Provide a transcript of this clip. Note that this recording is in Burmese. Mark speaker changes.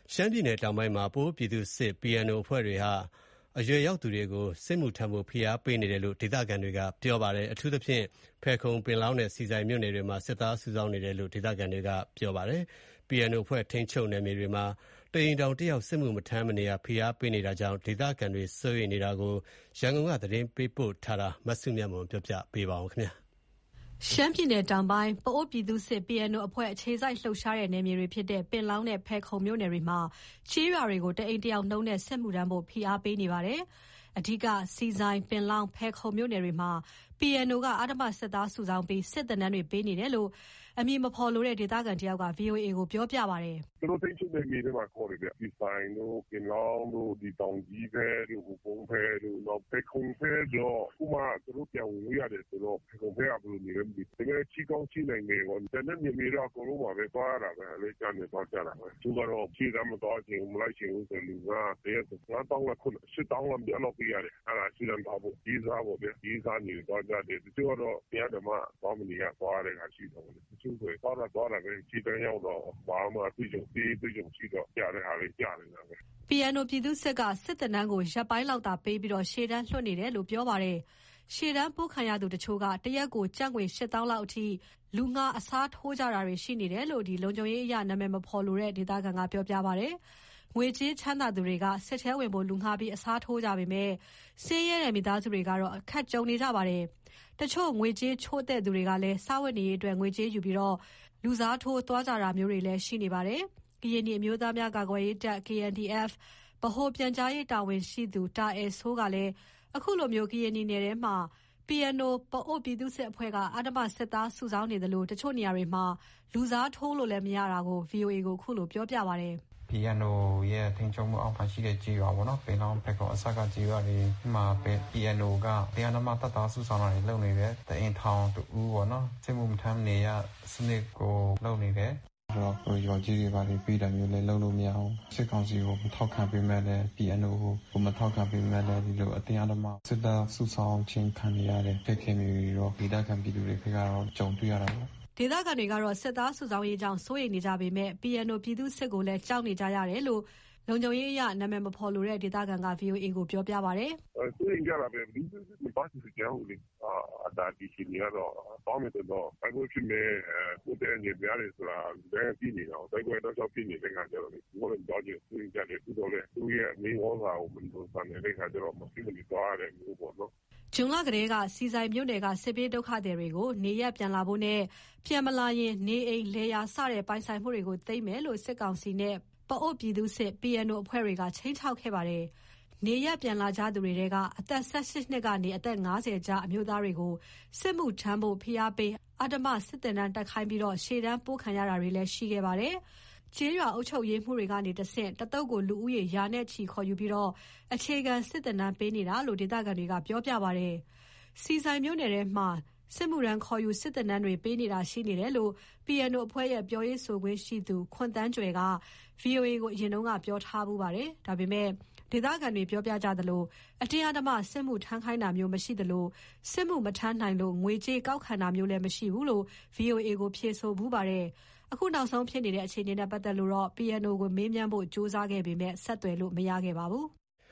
Speaker 1: ရှမ်းပြည်နယ်တောင်ပိုင်းမှာပအိုဝ်းပြည်သူ့စစ် PNO အဖွဲ့တွေဟာအရွယ်ရောက်သူတွေကိုစစ်မှုထမ်းဖို့ဖိအားပေးနေတယ်လို့ဒေသခံတွေကပြောပါတယ်။အထူးသဖြင့်ဖယ်ခုံပင်လောင်းနဲ့ဆီဆိုင်မြို့နယ်တွေမှာစစ်သားစုဆောင်းနေတယ်လို့ဒေသခံတွေကပြောပါတယ်။ PNO အဖွဲ့ထိန်းချုပ်နယ်မြေတွေမှာတအိမ်ထောင်တစ်ယောက်စစ်မှုမထမ်းမနေရဖိအားပေးနေတာကြောင့်ဒေသခံတွေစိုးရိမ်နေတာကိုရန်ကုန်ကသတင်းပေးပို့ထားတာမစုမြတ်မွန်ပြောပြပေးပါမယ်။
Speaker 2: ရှမ်းပြည်နယ်တောင်ပိုင်းပအိုဝ်းပြည်သူ့စစ် PNO အဖွဲ့အခြေစိုက်လှုပ်ရှားတဲ့နယ်မြေတွေဖြစ်တဲ့ပင်လောင်းနဲ့ဖယ်ခုံမြို့နယ်တွေမှာကျေးရွာတွေကိုတအိမ်တစ်ယောက်နှုန်းနဲ့စစ်မှုထမ်းဖို့ဖိအားပေးနေပါတယ်။အဓိကဆီဆိုင်ပင်လောင်းဖယ်ခုံမြို့နယ်တွေမှာ PNO ကအဓမ္မစစ်သားစုဆောင်းပြီးစစ်သင်တန်းတွေပေးနေတယ်လို့အမည်မဖော်လိုတဲ့ဒေသခံတယောက်က VOA ကိုပြောပြပါတယ်။
Speaker 3: "သူတို့ထိန်းချုပ်နယ်မြေထဲမှာခေါ်တယ်ဗျ။ဆီဆိုင်တို့၊ပင်လောင်းတို့၊တောင်ကြီးဘက်တို့၊ဟိုပုန်းဘက်တို့နောက်ဖယ်ခုံဘက်တော့အခုမှသူတို့ပြန်ဝင်လို့ရတယ်ဆိုတော့ဖယ်ခုံဘက်ကဘယ်လိုနေလဲမသိဘူး။တကယ်ရှိကောင်းရှိနိုင်တယ်ပေါ့။ကျန်တဲ့နယ်မြေတော့အကုန်လုံးပါပဲ။သွားရတာပဲ။အလှည့်ကျနဲ့သွားကြတာပဲ။တချို့ကတော့ရှေ့တန်းမသွားချင်ဘူးမလိုက်ချင်ဘူးဆိုလူကတရက်ကို၅သောင်းလား၈သောင်းလားအဲ့လောက်ပေးရတယ်။အဲ့ဒါရှေ့တန်းသွားဖို့ပြေးစားပေါ့ဗျာ။ပြေးစားနေသွားကြတယ်။တချို့ကတော့တရားဓမ္မသွားမနေရသွားရတဲ့ဟာရှိတယ်။တချို့ဆိုသွားတာပဲရှေ့တန်းရောက်တော့ဘာမှအတွေ့အကြုံရှိတော့ကြတဲ့ဟာလေးကြနေတာပဲ
Speaker 2: " PNO ပြည်သူ့စစ်ကစစ်သင်တန်းကိုရက်ပိုင်းလောက်သာပေးပြီးရှေ့တန်းလွှတ်နေတယ်လို့ပြောပါတယ်။ရှေ့တန်းပို့ခံရသူတချို့ကတရက်ကိုကျပ်ငွေ၈သောင်းလောက်အထိလူငှားအစားထိုးကြတာတွေရှိနေတယ်လို့လုံခြုံရေးအရနာမည်မဖော်လိုတဲ့ဒေသခံကပြောပြပါတယ်။ငွေကြေးချမ်းသာသူတွေကစစ်ထဲဝင်ဖို့လူငှားပြီးအစားထိုးကြပေမဲ့ဆင်းရဲတဲ့မိသားစုတွေကတော့အခက်ကြုံနေကြပါတယ်။တချို့ငွေကြေးချို့တဲ့သူတွေကလည်းစားဝတ်နေရေးအတွက်ငွေကြေးယူပြီးလူစားထိုးသွားကြတာမျိုးတွေလည်းရှိနေပါတယ်။ ကရင်နီအမျိုးသားများကာကွယ်ရေးတပ် KNDF ဗဟိုပြန်ကြားရေးတာဝန်ရှိသူတာအယ်စိုးကလည်းအခုလိုကရင်နီနယ်ထဲမှာ PNO ပအိုဝ်းပြည်သူ့စစ်အဖွဲ့ကအဓမ္မစစ်သားစုဆောင်းနေသလိုတချို့နေရာတွေမှာလူစားထိုးလို့လည်းမရတာကို VOA ကိုခုလိုပြောပြပါတယ်
Speaker 4: ။ "PNO ရဲ့ထိန်းချုပ်မှုအောက်မှာရှိတဲ့ကျေးရွာပေါ့နော်။ပင်လောင်းဖယ်ခုံအစကကျေးရွာတွေမှာ PNO ကတရားဓမ္မတပ်သားစုဆောင်းတာတွေလုပ်နေတယ်။တအိမ်ထောင်တစ်ဦးပေါ့နော်။စစ်မှုမထမ်းမနေရစနစ်ကိုလုပ်နေတယ်။ဆိုတော့ရွာကြီးတွေဘာတွေပေးတာမျိုးလည်းလုပ်လို့မရဘူး။စစ်ကောင်စီကိုမထောက်ခံပေမဲ့လည်း PNO ကိုမထောက်ခံပေမဲ့လည်းဒီလိုအတင်းအဓမ္မစစ်သားစုဆောင်းခြင်းခံနေရတယ်။ခက်ခဲနေပြီးတော့ဒေသခံပြည်သူတွေဘက်ကတော့ကြုံတွေ့ရတာပေါ့
Speaker 2: ။ဒေသခံတွေကတော့စစ်သားစုဆောင်းရေးကြောင့်စိုးရိမ်နေကြပေမဲ့ PNO ပြည်သူ့စစ်ကိုလည်းကြောက်နေကြရတယ်လို့လုံခြုံရေးအရနာမည်မဖော်လိုတဲ့ဒေသခံက VOA ကိုပြောပြပါတယ်
Speaker 3: ။စိုးရိမ်ကြတာပဲ။ဘယ်သူမှမသွားချင်ကြဘူးလေ။ဒီအခြေအနေကတော့သွားမယ်ဆိုတော့တိုက်ပွဲဖြစ်မယ်ကိုယ့်တဲ့အန္တရာယ်များတယ်ဆိုတာလူတိုင်းသိနေတာကိုတိုက်ပွဲတောက်လျှောက်ဖြစ်နေတဲ့အခါကျတော့လေဘယ်သူမှမသွားချင်ဘူးစိုးရိမ်ကြတယ်။သို့သော်လည်းသူ့ရဲ့မင်းဩဇာကိုမလွန်ဆန်တဲ့အခါကျတော့မဖြစ်မနေသွားရတဲ့မျိုးပေါ့နော်
Speaker 2: ။ဇွန်လကတည်းကဆီဆိုင်မြို့နယ်ကစစ်ဘေးဒုက္ခသည်တွေကိုနေရပ်ပြန်လာဖို့နဲ့ပြန်မလာရင်နေအိမ်လယ်ယာစတဲ့ပိုင်ဆိုင်မှုတွေကိုသိမ်းမယ်လို့စစ်ကောင်စီနဲ့ပအိုဝ်းပြည်သူ့စစ် PNO အဖွဲ့တွေကခြိမ်းခြောက်ခဲ့ပါတယ်။နေရပ်ပြန်လာကြသူတွေထဲကအသက်18နှစ်ကနေအသက်50ကြားအမျိုးသားတွေကိုစစ်မှုထမ်းဖို့ဖိအားပေးအဓမ္မစစ်သင်တန်းတက်ခိုင်းပြီးရှေ့တန်းပို့ခံရတာတွေလည်းရှိခဲ့ပါတယ်။ကျေးရွာအုပ်ချုပ်ရေးမှူးတွေကနေတဆင့်တသုတ်ကိုလူဦးရေရာနဲ့ချီခေါ်ယူပြီးအခြေခံစစ်သင်တန်းပေးနေတာလို့ဒေသခံတွေကပြောပြပါတယ်။ဆီဆိုင်မြို့နယ်ထဲမှာစစ်မှုထမ်းခေါ်ယူစစ်သင်တန်းတွေပေးနေတာရှိနေတယ်လို့ PNO အဖွဲ့ရဲ့ပြောရေးဆိုခွင့်ရှိသူခွန်သန်းကြွယ်က VOA ကိုအရင်ကပြောထားဖူးပါတယ်။ဒါပေမဲ့ဒေသခံတွေပြောပြကြသလိုအတင်းအဓမ္မစစ်မှုထမ်းခိုင်းတာမျိုးမရှိသလိုစစ်မှုမထမ်းနိုင်လို့ငွေကြေးကောက်ခံတာမျိုးလည်းမရှိဘူးလို့ VOA ကိုဖြေဆိုဖူးပါတယ်။အခုနောက်ဆုံးဖြစ်နေတဲ့အခြေအနေနဲ့ပတ်သက်လို့PNO ကိုမေးမြန်းဖို့ကြိုးစားခဲ့ပေမဲ့ဆက်သွယ်လို့မရခဲ့ပါဘူး။